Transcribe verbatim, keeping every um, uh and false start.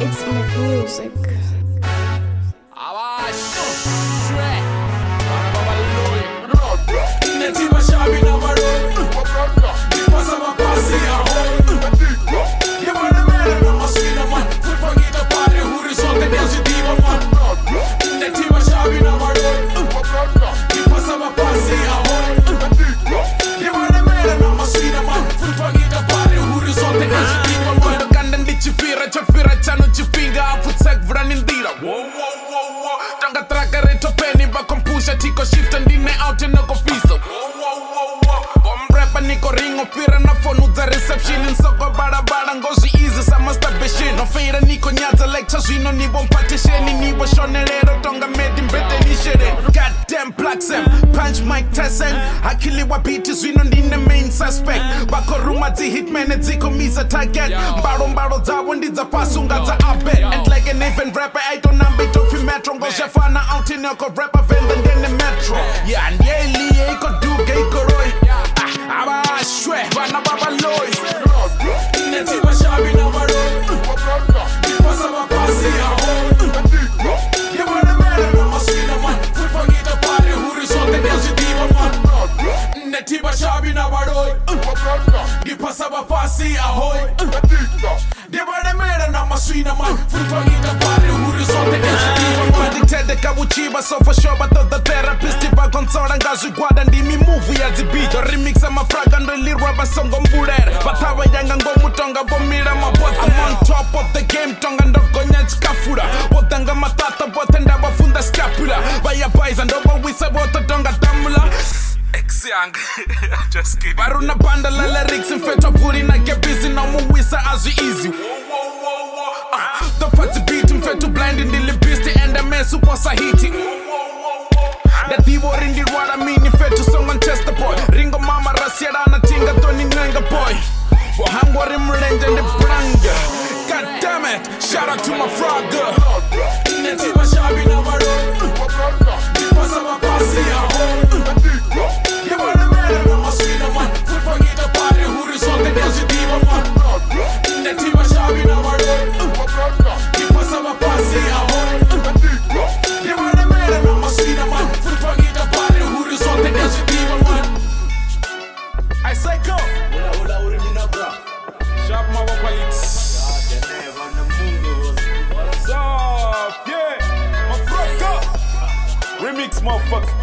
It's my music. Tiko shift and dine out and no fiso. Bomb rapper niko ringo pira na phone za reception in soko bada bada ngozi easy sama stabishin. No feira niko nyaza lecture zwino ni bom patisheni ni bo shonelero tonga made in better ni shere. Goddamn blacks em punch mic testing. Akili wa beat zwino ndine main suspect. Bako ruma zi hitman ziko misa target. Mbaro mbaro za wendi za pasunga za abet. And like an even rapper I don't number to fi metro ngozi fana out in yoko rapper vending the metro. Yeah, and yeah, Lee, I could do gay koroy. Ah, I'm a shred, but I'm a loy. Neti wa shabi na waro. Pasa wa pasi ya ho. You want a man and I'm a sweeter man. Foot for get a party who resort the nails you diva man. Neti wa shabi na waro. You pasa wa pasi ya ho. You want a man and I'm a sweeter man. Foot for get a party who resort the nails you diva man. Tede kabuchiba so for sure but the therapist iba konsora ngazi gwada ndimi movie ya zibito remix ama fraga ndo lirwa basongo mbulere batawa yanga ngomu tonga bomira mabota I'm on top of the game tonga ndo gonya chikafura botanga matata botenda bafunda scapula baya paisa ndo bawisa bota tonga tamula Ex young just kidding baruna banda la lyrics mfeto puri na get busy na muwisa as easy the party beat mfeto blind in the lipisti and the mess super sahiti that divo ringi rwada mini mfeto song on test the boy ringo mama rasiera na tinga toni nanga boy for hangwari mlenje and the branga god damn it shout out to my frog girl neti wa shabi na waro pasa wa pasi ya ho you want a man and I'm a sweeter man foot for get a party who resort the nails you diva man neti wa shabi na waro pasa wa pasi ya ho you want a man and I'm a sweeter man foot for get a party who resort the nails you diva man I say go ula ula mina bra sharp my wapalits what's up yeah my frog up remix motherfucker